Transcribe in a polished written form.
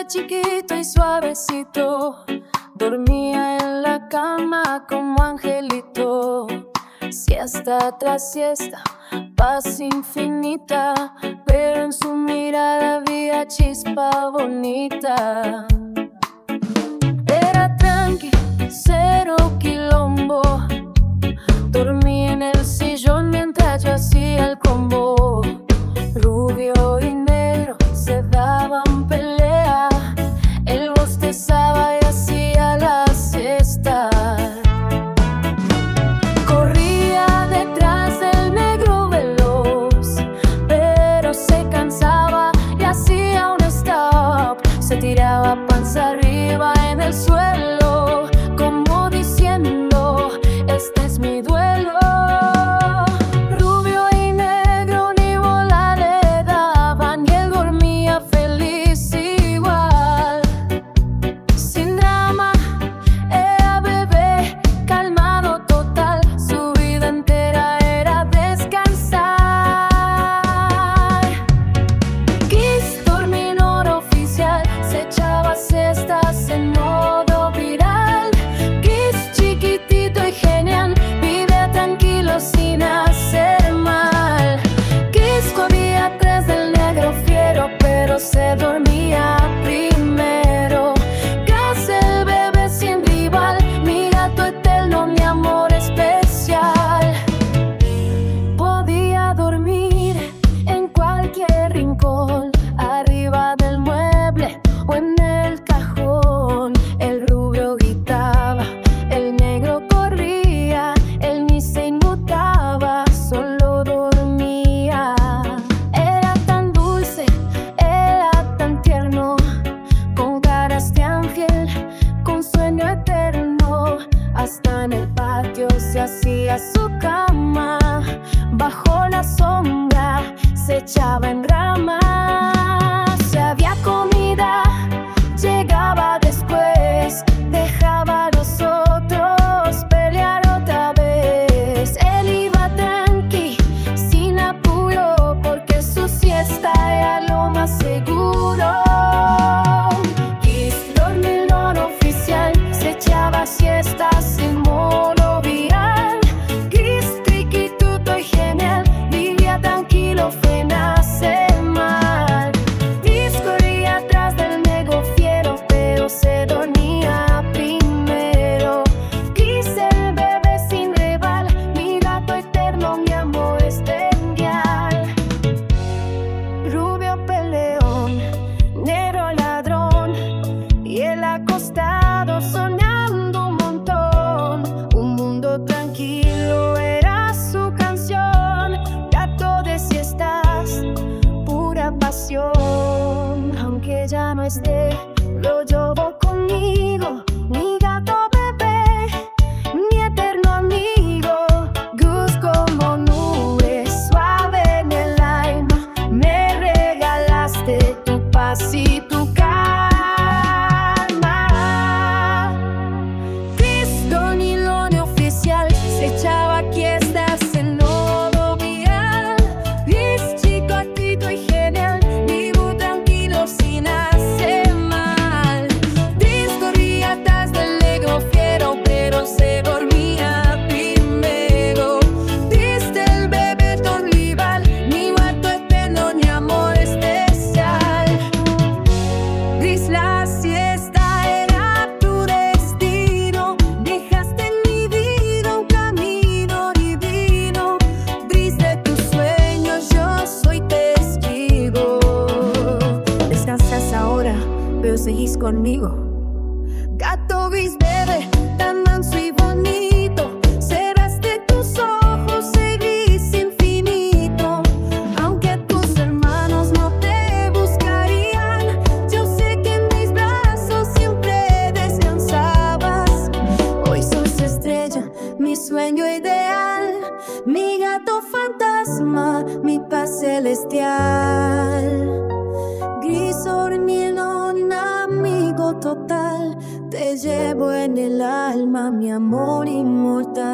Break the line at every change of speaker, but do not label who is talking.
chiquito y suavecito, dormía en la cama como angelito. Siesta tras siesta, paz infinita, pero en su mirada había chispa bonita. Era tranqui, cero quilombo, dormía en el sillón mientras yo hacía el combo. Rubio y negro se daban pelea, él bostezaba y hacía la siesta. Corría detrás del negro veloz, pero se cansaba y hacía un stop. Se tiraba panza arriba en el suelo, como diciendo, este es mi duelo. Rubio y negro ni bola le daban y él dormía feliz igual. Sin drama, era bebé, calmado total, su vida entera era descansar. Kiss, dormidor oficial, se echaba siestas en modo viral. Kiss, chiquitito y genial, vivía tranquilo sin hacer mal. Kiss corría atrás del negro fiero, pero se dormía primero. Kiss, el bebé sin rival, mi gato eterno, mi amor especial. Podía dormir en cualquier rincón, arriba del mueble o en el cajón. El rubio gritaba, el negro corría, él ni se inmutaba, solo dormía. Era tan dulce, era tan tierno, con caras de ángel, con sueño eterno. Hasta en el patio se hacía su cama, bajo la sombra se echaba en ramas. Si había comida, llegaba después, dejaba a los otros pelear otra vez. Él iba tranqui, sin apuro, porque su siesta era lo más seguro. Kiss, dormidor oficial, se echaba siestas en modo viral. Kiss, triquituto y genial, vivía tranquilo, fue nacer mal. Kiss corría atrás del negro fiero, pero se dormía primero. Kiss, el bebé sin rival, mi gato eterno, mi amor especial. Rubio peleón, negro ladrón, y él acostado soñando un montón. Un mundo tranquilo era su canción, gato de siestas, pura pasión. Aunque ya no esté, lo llevo conmigo, mi gato bebé, mi eterno amigo. Gus como nube suave en el alma, me regalaste tu paz y tu calma. Kiss, dormidor oficial, se echaba siestas en modo viral. Kiss, chiquitito y genial, vivo tranquilo sin hacer mal. Kiss corría atrás del negro fiero, pero se dormía primero. Kiss, el bebé ton rival, mi gato eterno, mi amor especial. Kiss, la siesta era tu destino, dejaste en mi vida un camino divino. Gris de tus sueños, yo soy testigo. Descansas ahora, pero seguís conmigo. Gato gris bebé, tan manso y bonito, cerraste tus ojos, seguís infinito. Aunque tus hermanos no te buscarían, yo sé que en mis brazos siempre descansabas. Hoy sos estrella, mi sueño ideal, mi gato fantasma, mi paz celestial. Gris hormiguero, un amigo total, te llevo en el alma, mi amor inmortal.